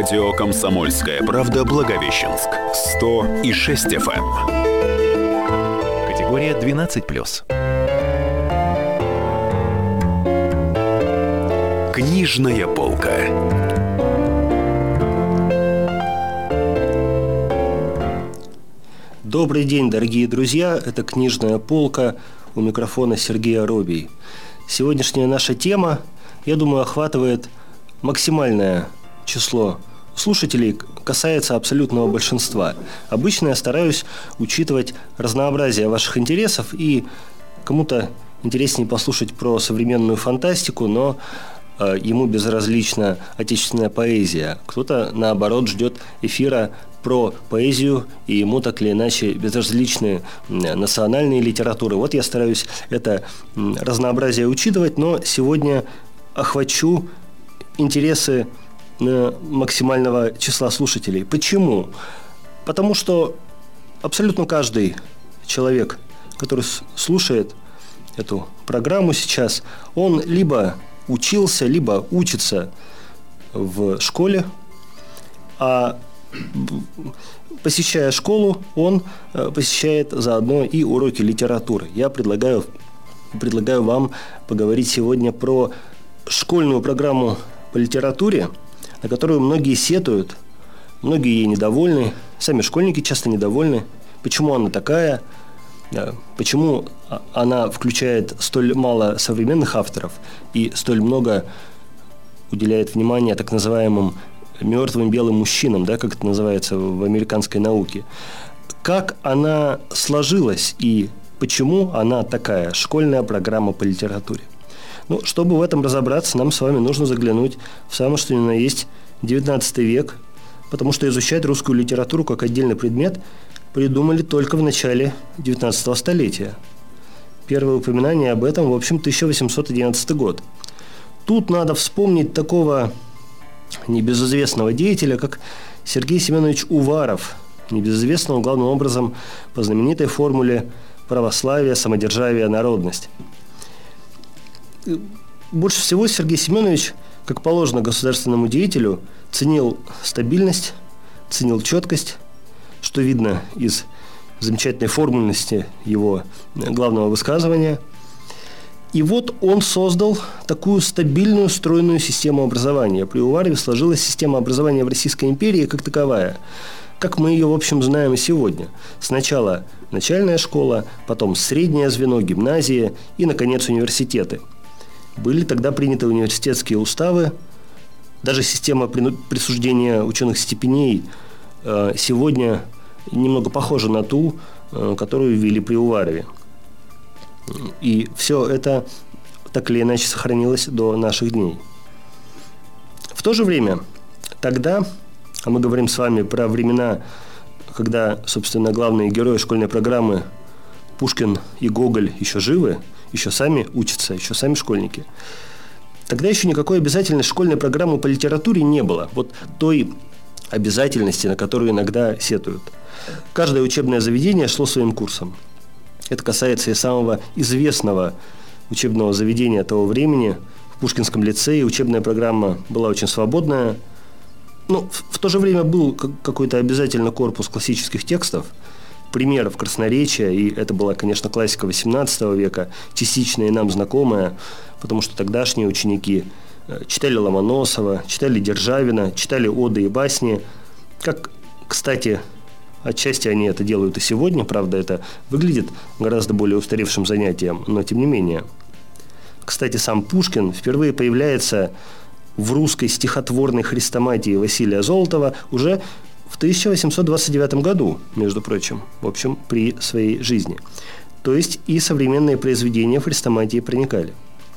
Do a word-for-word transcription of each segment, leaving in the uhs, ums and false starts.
Радио «Комсомольская правда» Благовещенск. сто и шесть эф эм. Категория двенадцать плюс. Книжная полка. Добрый день, дорогие друзья. Это «Книжная полка». У микрофона Сергей Оробий. Сегодняшняя наша тема, я думаю, охватывает максимальное число слушателей, касается абсолютного большинства. Обычно я стараюсь учитывать разнообразие ваших интересов, и кому-то интереснее послушать про современную фантастику, но э, ему безразлична отечественная поэзия. Кто-то, наоборот, ждет эфира про поэзию, и ему так или иначе безразличны национальные литературы. Вот я стараюсь это разнообразие учитывать, но сегодня охвачу интересы максимального числа слушателей. Почему? Потому что абсолютно каждый человек, который слушает эту программу сейчас, он либо учился, либо учится в школе, а посещая школу, он посещает заодно и уроки литературы. Я предлагаю, предлагаю вам поговорить сегодня про школьную программу по литературе, на которую многие сетуют, многие ей недовольны, сами школьники часто недовольны. Почему она такая? Почему она включает столь мало современных авторов и столь много уделяет внимания так называемым мертвым белым мужчинам, да, как это называется в американской науке. Как она сложилась и почему она такая, школьная программа по литературе? Ну, чтобы в этом разобраться, нам с вами нужно заглянуть в самое что ни на есть девятнадцатый век, потому что изучать русскую литературу как отдельный предмет придумали только в начале девятнадцатого столетия. Первое упоминание об этом, в общем, тысяча восемьсот одиннадцатый год. Тут надо вспомнить такого небезызвестного деятеля, как Сергей Семенович Уваров, небезызвестного главным образом по знаменитой формуле православие, самодержавие, народность. Больше всего Сергей Семенович, как положено государственному деятелю, ценил стабильность, ценил четкость, что видно из замечательной формульности его главного высказывания. И вот он создал такую стабильную, стройную систему образования. При Уварове сложилась система образования в Российской империи как таковая, как мы ее, в общем, знаем и сегодня. Сначала начальная школа, потом среднее звено, гимназия и, наконец, университеты. Были тогда приняты университетские уставы, даже система присуждения ученых степеней сегодня немного похожа на ту, которую ввели при Уварове. И все это так или иначе сохранилось до наших дней. В то же время, тогда, а мы говорим с вами про времена, когда, собственно, главные герои школьной программы Пушкин и Гоголь еще живы, еще сами учатся, еще сами школьники, тогда еще никакой обязательной школьной программы по литературе не было. Вот той обязательности, на которую иногда сетуют. Каждое учебное заведение шло своим курсом. Это касается и самого известного учебного заведения того времени. В Пушкинском лицее учебная программа была очень свободная. Но в то же время был какой-то обязательно корпус классических текстов, примеров красноречия, и это была, конечно, классика восемнадцатого века, частично и нам знакомая, потому что тогдашние ученики читали Ломоносова, читали Державина, читали оды и басни. Как, кстати, отчасти они это делают и сегодня, правда, это выглядит гораздо более устаревшим занятием, но тем не менее. Кстати, сам Пушкин впервые появляется в русской стихотворной хрестоматии Василия Золотова уже в тысяча восемьсот двадцать девятом году, между прочим, в общем, при своей жизни. То есть и современные произведения в хрестоматии проникали.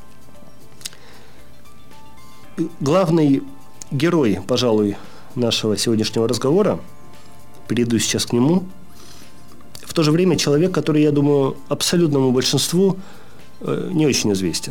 Главный герой, пожалуй, нашего сегодняшнего разговора, перейду сейчас к нему, в то же время человек, который, я думаю, абсолютному большинству не очень известен.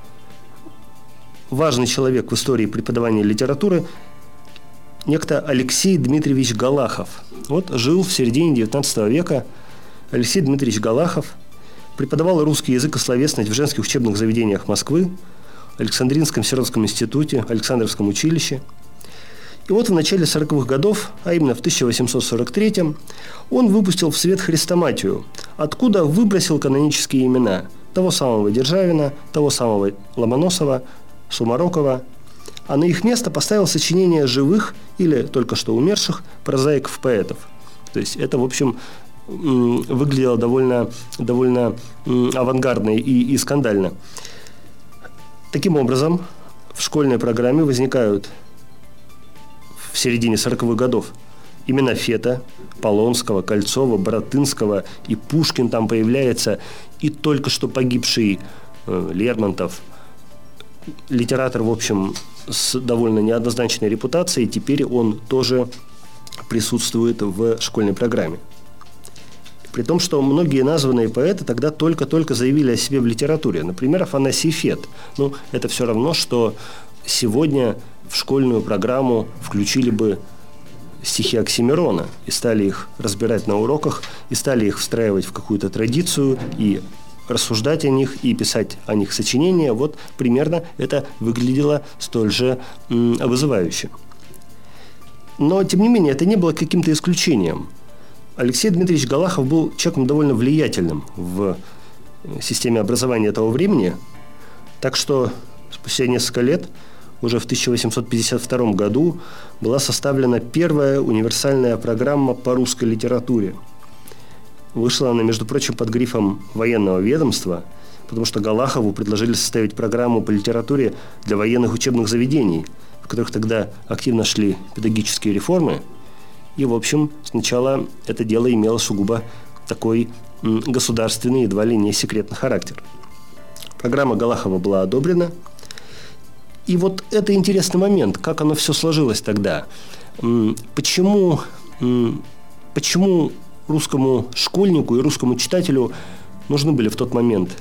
Важный человек в истории преподавания литературы – некто Алексей Дмитриевич Галахов. Вот жил в середине девятнадцатого века. Алексей Дмитриевич Галахов преподавал русский язык и словесность в женских учебных заведениях Москвы, Александринском сиротском институте, Александровском училище. И вот в начале сороковых годов, а именно в тысяча восемьсот сорок третьем, он выпустил в свет хрестоматию, откуда выбросил канонические имена того самого Державина, того самого Ломоносова, Сумарокова, а на их место поставил сочинения живых или только что умерших прозаиков-поэтов. То есть это, в общем, выглядело довольно, довольно авангардно и, и скандально. Таким образом, в школьной программе возникают в середине сороковых годов имена Фета, Полонского, Кольцова, Боротынского, и Пушкин там появляется, и только что погибший э, Лермонтов, литератор, в общем, с довольно неоднозначной репутацией, теперь он тоже присутствует в школьной программе. При том, что многие названные поэты тогда только-только заявили о себе в литературе. Например, Афанасий Фет. Ну, это все равно, что сегодня в школьную программу включили бы стихи Оксимирона и стали их разбирать на уроках, и стали их встраивать в какую-то традицию, и рассуждать о них, и писать о них сочинения. Вот примерно это выглядело столь же м, вызывающе. Но, тем не менее, это не было каким-то исключением. Алексей Дмитриевич Галахов был человеком довольно влиятельным в системе образования того времени, так что спустя несколько лет, уже в тысяча восемьсот пятьдесят втором году, была составлена первая универсальная программа по русской литературе. Вышла она, между прочим, под грифом военного ведомства, потому что Галахову предложили составить программу по литературе для военных учебных заведений, в которых тогда активно шли педагогические реформы. И, в общем, сначала это дело имело сугубо такой м, государственный, едва ли не секретный характер. Программа Галахова была одобрена. И вот это интересный момент, как оно все сложилось тогда. М, почему, м, почему русскому школьнику и русскому читателю нужны были в тот момент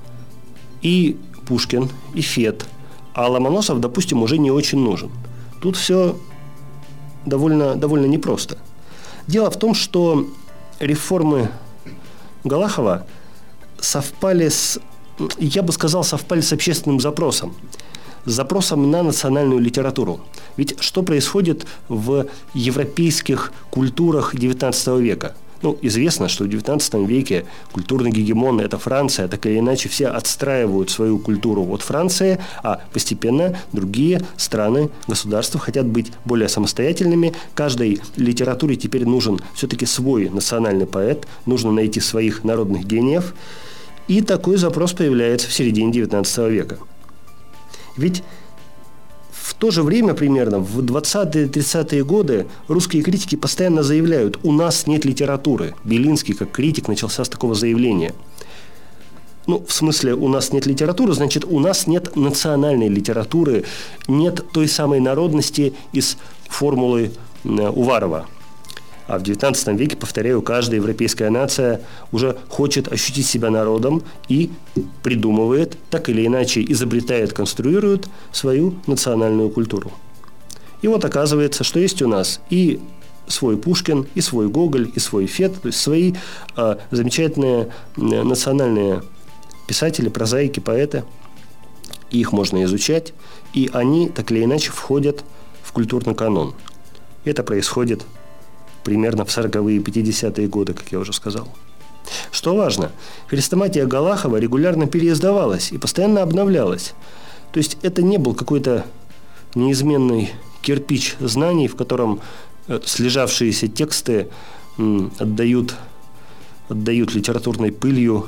и Пушкин, и Фет, а Ломоносов, допустим, уже не очень нужен. Тут все довольно, довольно непросто. Дело в том, что реформы Галахова совпали с, я бы сказал, совпали с общественным запросом. С запросом на национальную литературу. Ведь что происходит в европейских культурах девятнадцатого века? Ну, известно, что в девятнадцатом веке культурный гегемон – это Франция, так или иначе все отстраивают свою культуру от Франции, а постепенно другие страны, государства хотят быть более самостоятельными. Каждой литературе теперь нужен все-таки свой национальный поэт, нужно найти своих народных гениев. И такой запрос появляется в середине девятнадцатого века. Ведь в то же время примерно в двадцатые-тридцатые годы русские критики постоянно заявляют: у нас нет литературы. Белинский, как критик, начался с такого заявления. Ну, в смысле, у нас нет литературы, значит, у нас нет национальной литературы, нет той самой народности из формулы Уварова. А в девятнадцатом веке, повторяю, каждая европейская нация уже хочет ощутить себя народом и придумывает, так или иначе изобретает, конструирует свою национальную культуру. И вот оказывается, что есть у нас и свой Пушкин, и свой Гоголь, и свой Фет, то есть свои а, замечательные национальные писатели, прозаики, поэты. И их можно изучать, и они так или иначе входят в культурный канон. Это происходит примерно в сороковые и пятидесятые годы, как я уже сказал. Что важно, хрестоматия Галахова регулярно переиздавалась и постоянно обновлялась. То есть это не был какой-то неизменный кирпич знаний, в котором слежавшиеся тексты отдают, отдают литературной пылью.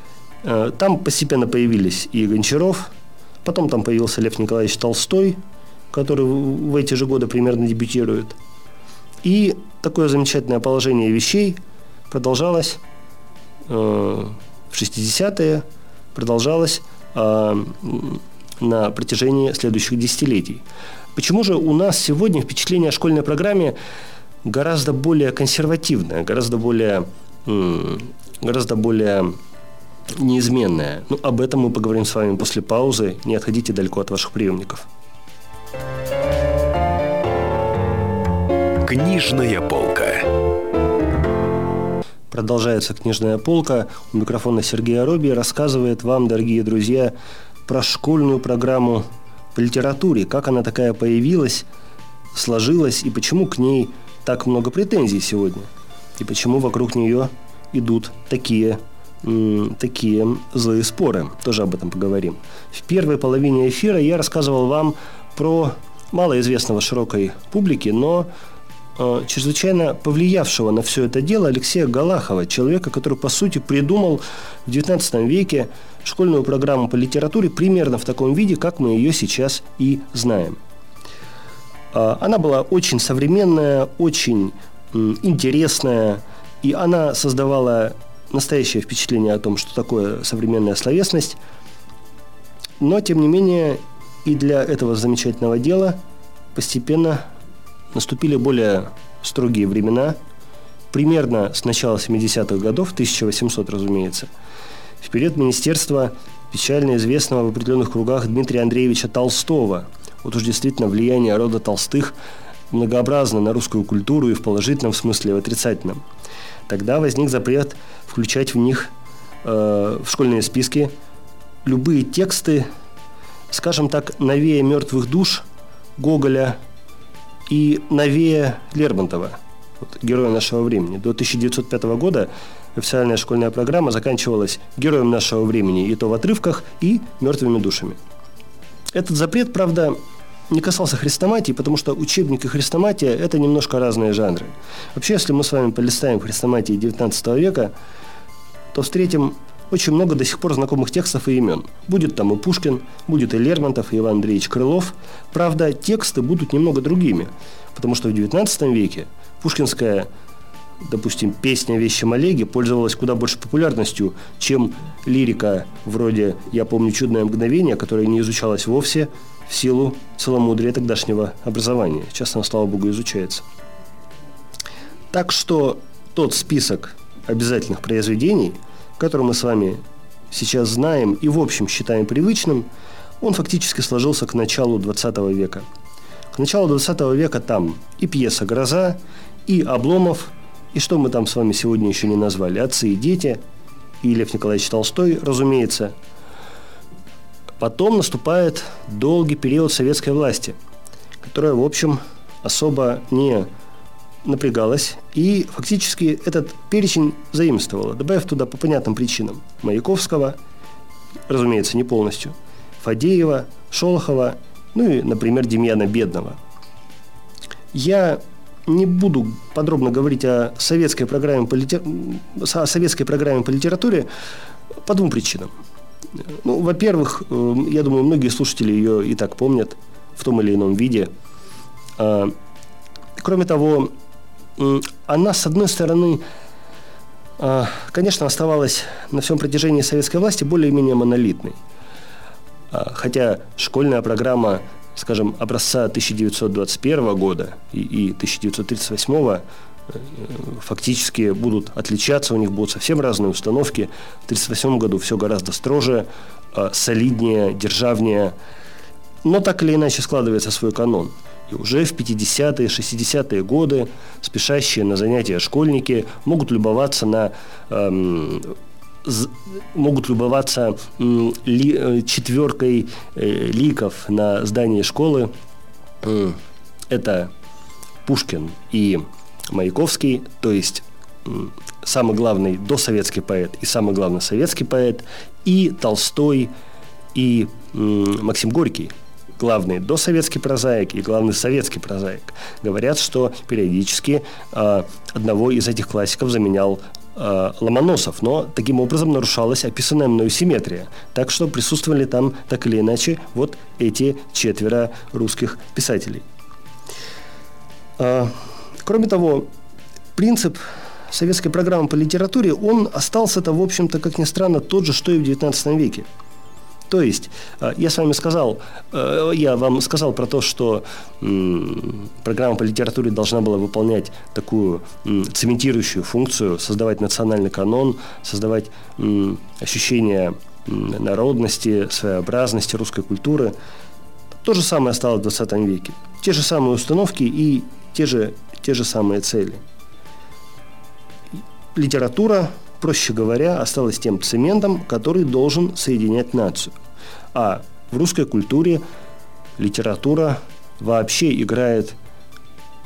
Там постепенно появились и Гончаров, потом там появился Лев Николаевич Толстой, который в эти же годы примерно дебютирует. И такое замечательное положение вещей продолжалось э, в шестидесятые, продолжалось э, на протяжении следующих десятилетий. Почему же у нас сегодня впечатление о школьной программе гораздо более консервативное, гораздо более, э, гораздо более неизменное? Ну, об этом мы поговорим с вами после паузы. Не отходите далеко от ваших приемников. Книжная полка. Продолжается книжная полка. У микрофона Сергей Ароби рассказывает вам, дорогие друзья, про школьную программу по литературе, как она такая появилась, сложилась и почему к ней так много претензий сегодня. И почему вокруг нее идут такие, м, такие злые споры. Тоже об этом поговорим. В первой половине эфира я рассказывал вам про малоизвестного широкой публике, но э, чрезвычайно повлиявшего на все это дело Алексея Галахова, человека, который, по сути, придумал в девятнадцатом веке школьную программу по литературе примерно в таком виде, как мы ее сейчас и знаем. Э, она была очень современная, очень э, интересная, и она создавала настоящее впечатление о том, что такое современная словесность. Но, тем не менее, и для этого замечательного дела постепенно наступили более строгие времена. Примерно с начала семидесятых годов, тысяча восемьсот, разумеется, в период министерства печально известного в определенных кругах Дмитрия Андреевича Толстого. Вот уж действительно влияние рода Толстых многообразно на русскую культуру и в положительном смысле, и в отрицательном. Тогда возник запрет включать в них, э, в школьные списки, любые тексты, скажем так, новее «Мертвых душ» Гоголя и новее Лермонтова, вот, героя нашего времени. До тысяча девятьсот пятого года официальная школьная программа заканчивалась героем нашего времени, и то в отрывках, и «Мертвыми душами». Этот запрет, правда, не касался хрестоматии, потому что учебник и хрестоматия – это немножко разные жанры. Вообще, если мы с вами полистаем хрестоматии девятнадцатого века, то встретим очень много до сих пор знакомых текстов и имен. Будет там и Пушкин, будет и Лермонтов, и Иван Андреевич Крылов. Правда, тексты будут немного другими, потому что в девятнадцатом веке пушкинская, допустим, песня о вещем Олеге пользовалась куда больше популярностью, чем лирика вроде «Я помню чудное мгновение», которая не изучалась вовсе в силу целомудрия тогдашнего образования. Сейчас она, слава богу, изучается. Так что тот список обязательных произведений, который мы с вами сейчас знаем и в общем считаем привычным, он фактически сложился к началу двадцатого века. К началу двадцатого века там и пьеса «Гроза», и Обломов, и что мы там с вами сегодня еще не назвали, «Отцы и дети», и Лев Николаевич Толстой, разумеется. Потом наступает долгий период советской власти, которая, в общем, особо не напрягалась и фактически этот перечень заимствовала, добавив туда по понятным причинам Маяковского, разумеется, не полностью, Фадеева, Шолохова, ну и, например, Демьяна Бедного. Я не буду подробно говорить о советской программе по, литер... о советской программе по литературе по двум причинам. Ну, во-первых, я думаю, многие слушатели ее и так помнят в том или ином виде. Кроме того, она, с одной стороны, конечно, оставалась на всем протяжении советской власти более-менее монолитной. Хотя школьная программа, скажем, образца тысяча девятьсот двадцать первого года и, и тысяча девятьсот тридцать восьмого фактически будут отличаться, у них будут совсем разные установки. В тысяча девятьсот тридцать восьмом году все гораздо строже, солиднее, державнее, но так или иначе складывается свой канон. И уже в пятидесятые, шестидесятые годы спешащие на занятия школьники могут любоваться на эм, з, могут любоваться эм, ли, четверкой э, ликов на здании школы. Э, это Пушкин и Маяковский, то есть э, самый главный досоветский поэт и самый главный советский поэт, и Толстой, и э, Максим Горький, главный досоветский прозаик и главный советский прозаик. Говорят, что периодически э, одного из этих классиков заменял э, Ломоносов, но таким образом нарушалась описанная мною симметрия. Так что присутствовали там так или иначе вот эти четверо русских писателей. Э, кроме того, принцип советской программы по литературе, он остался-то, в общем-то, как ни странно, тот же, что и в девятнадцатом веке. То есть, я с вами сказал, я вам сказал про то, что программа по литературе должна была выполнять такую цементирующую функцию, создавать национальный канон, создавать ощущение народности, своеобразности русской культуры. То же самое осталось в двадцатом веке. Те же самые установки и те же, те же самые цели. Литература, проще говоря, осталась тем цементом, который должен соединять нацию. А в русской культуре литература вообще играет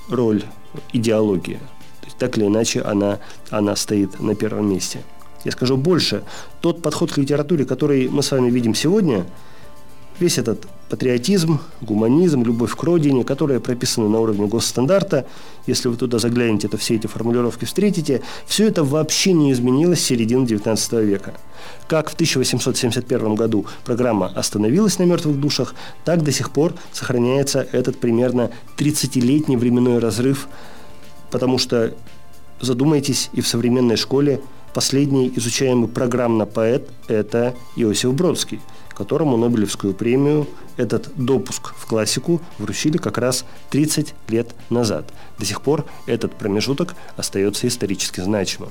роль идеологии. То есть, так или иначе, она, она стоит на первом месте. Я скажу больше. Тот подход к литературе, который мы с вами видим сегодня, весь этот патриотизм, гуманизм, любовь к родине, которые прописаны на уровне госстандарта, если вы туда заглянете, то все эти формулировки встретите, все это вообще не изменилось с середины девятнадцатого века. Как в тысяча восемьсот семьдесят первом году программа остановилась на мертвых душах, так до сих пор сохраняется этот примерно тридцатилетний временной разрыв, потому что, задумайтесь, и в современной школе последний изучаемый программно поэт – это Иосиф Бродский, которому Нобелевскую премию, этот допуск в классику, вручили как раз тридцать лет назад. До сих пор этот промежуток остается исторически значимым.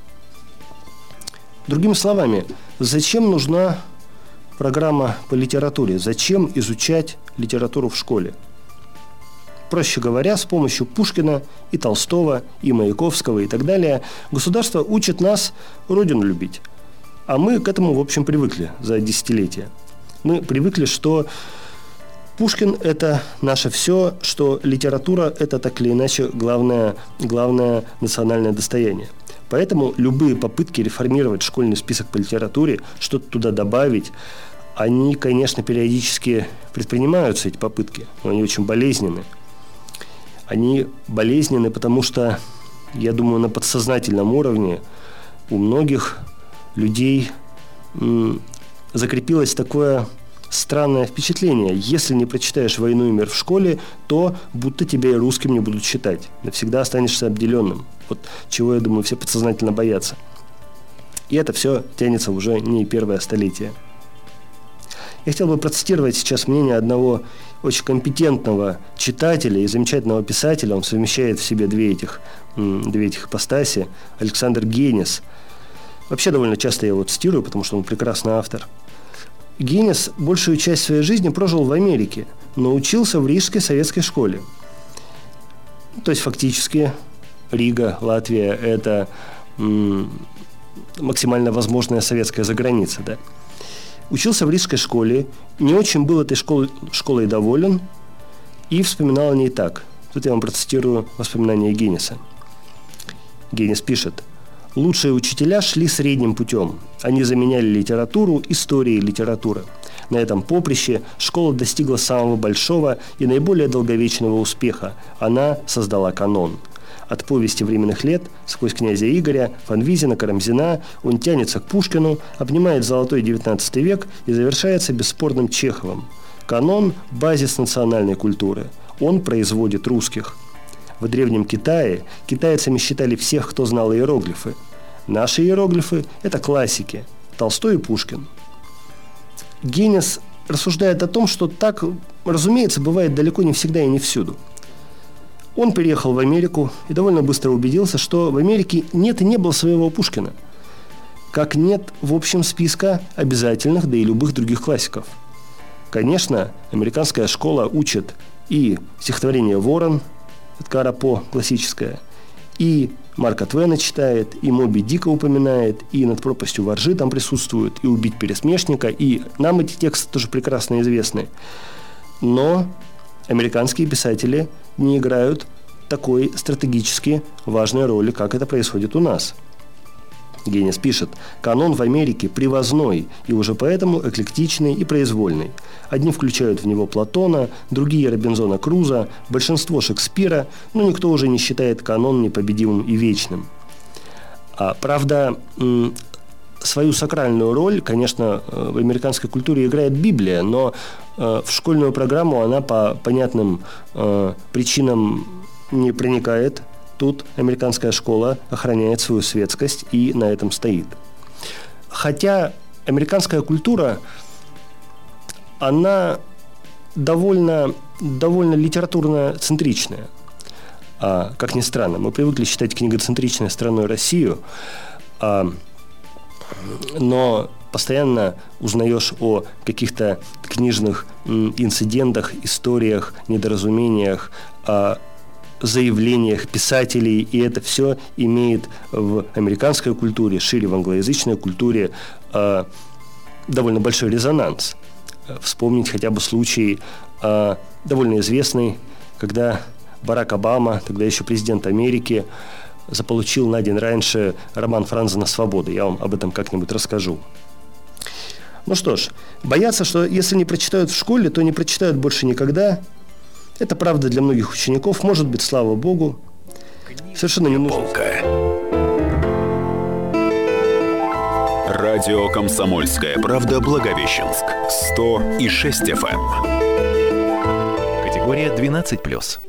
Другими словами, зачем нужна программа по литературе? Зачем изучать литературу в школе? Проще говоря, с помощью Пушкина и Толстого, и Маяковского и так далее государство учит нас родину любить. А мы к этому, в общем, привыкли за десятилетия. Мы привыкли, что Пушкин – это наше все, что литература – это так или иначе главное, главное национальное достояние. Поэтому любые попытки реформировать школьный список по литературе, что-то туда добавить, они, конечно, периодически предпринимаются, эти попытки, но они очень болезненны. Они болезненны, потому что, я думаю, на подсознательном уровне у многих людей м, закрепилось такое странное впечатление. Если не прочитаешь «Войну и мир» в школе, то будто тебя и русским не будут считать. Навсегда останешься обделенным. Вот чего, я думаю, все подсознательно боятся. И это все тянется уже не первое столетие. Я хотел бы процитировать сейчас мнение одного очень компетентного читателя и замечательного писателя. Он совмещает в себе две этих, две этих ипостаси. Александр Генис. Вообще довольно часто я его цитирую, потому что он прекрасный автор. Генис большую часть своей жизни прожил в Америке, но учился в Рижской советской школе. То есть фактически Рига, Латвия – это м, максимально возможная советская заграница, да? Учился в Рижской школе, не очень был этой школой, школой доволен и вспоминал о ней так. Тут я вам процитирую воспоминания Гениса. Генис пишет: «Лучшие учителя шли средним путем. Они заменяли литературу историей литературы. На этом поприще школа достигла самого большого и наиболее долговечного успеха. Она создала канон. От повести временных лет, сквозь князя Игоря, Фанвизина, Карамзина, он тянется к Пушкину, обнимает золотой девятнадцатый век и завершается бесспорным Чеховым. Канон – базис национальной культуры. Он производит русских. В Древнем Китае китайцами считали всех, кто знал иероглифы. Наши иероглифы – это классики – Толстой и Пушкин». Генис рассуждает о том, что так, разумеется, бывает далеко не всегда и не всюду. Он переехал в Америку и довольно быстро убедился, что в Америке нет и не было своего Пушкина. Как нет в общем списка обязательных, да и любых других классиков. Конечно, американская школа учит и стихотворение «Ворон», Эдгара По, классическое, и Марка Твена читает, и Моби Дика упоминает, и «Над пропастью воржи» там присутствует, и «Убить пересмешника», и нам эти тексты тоже прекрасно известны. Но американские писатели не играют такой стратегически важной роли, как это происходит у нас. Генис пишет: «Канон в Америке привозной и уже поэтому эклектичный и произвольный. Одни включают в него Платона, другие – Робинзона Круза, большинство – Шекспира, но никто уже не считает канон непобедимым и вечным». А, правда, свою сакральную роль, конечно, в американской культуре играет Библия, но в школьную программу она по понятным причинам не проникает. Тут американская школа охраняет свою светскость и на этом стоит. Хотя американская культура, она довольно, довольно литературно-центричная. А, как ни странно, мы привыкли считать книгоцентричной страной Россию, а, но постоянно узнаешь о каких-то книжных м, инцидентах, историях, недоразумениях, о заявлениях писателей, и это все имеет в американской культуре, шире в англоязычной культуре, э, довольно большой резонанс. Вспомнить хотя бы случай э, довольно известный, когда Барак Обама, тогда еще президент Америки, заполучил на день раньше роман Франзена «Свобода». Я вам об этом как-нибудь расскажу. Ну что ж, боятся, что если не прочитают в школе, то не прочитают больше никогда. Это правда для многих учеников. Может быть, слава богу. Совершенно не нужно. Радио «Комсомольская правда» Благовещенск. сто и шесть эф эм. Категория двенадцать плюс.